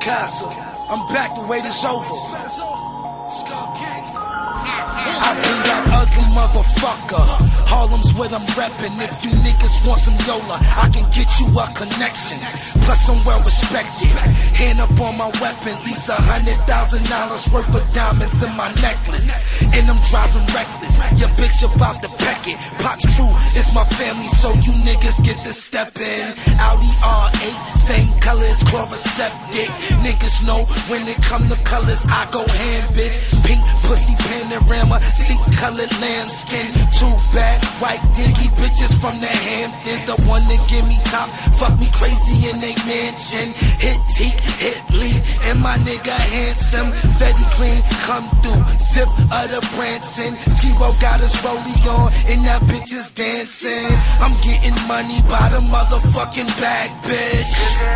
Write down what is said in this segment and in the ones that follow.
Castle. I'm back, the wait is over. I be that ugly motherfucker. Harlem's what I'm reppin'. If you niggas want some Yola, I can get you a connection. Plus I'm well respected. Hand up on my weapon, at least $100,000 worth of diamonds in my necklace. And I'm driving reckless. Your bitch about to peck it. Pop's crew, it's my family, so you niggas get to step in. Audi R8, same color as Chloroseptic. Niggas know when it come to colors, I go hand, bitch. Pink pussy panorama, seats colored lambskin. Too bad, white dinky bitches from the Hamptons. The one that give me top, fuck me crazy in they mansion. Hit teak, hit lead, and my nigga handsome. Fetty clean, come through, zip of the Branson. Skibo got us rolling on, and that bitch is dancing. I'm getting money by the motherfucking bag, bitch.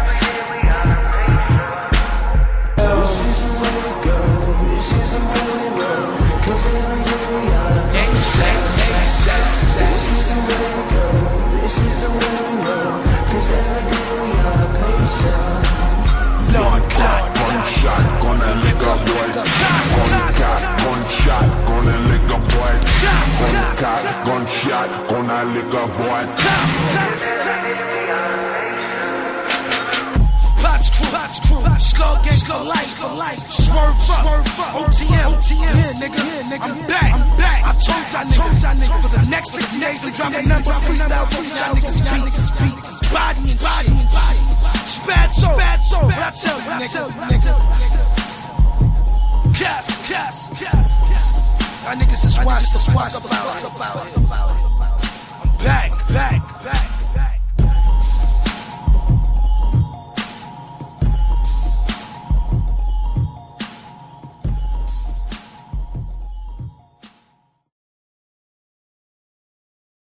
Lord God, gunshot, gonna lick a boy. Gunshot, gonna lick a boy. Gunshot, gonna lick a boy. Potts crew, Skull Gang for life. Swerve up, OTM, yeah nigga, I'm back. I told y'all niggas, for the next 60 days, I'm dropping number freestyle, y'all niggas beats, body and bad soul, what I tell you, nigga. Cass. Y'all niggas is washed about. I'm back.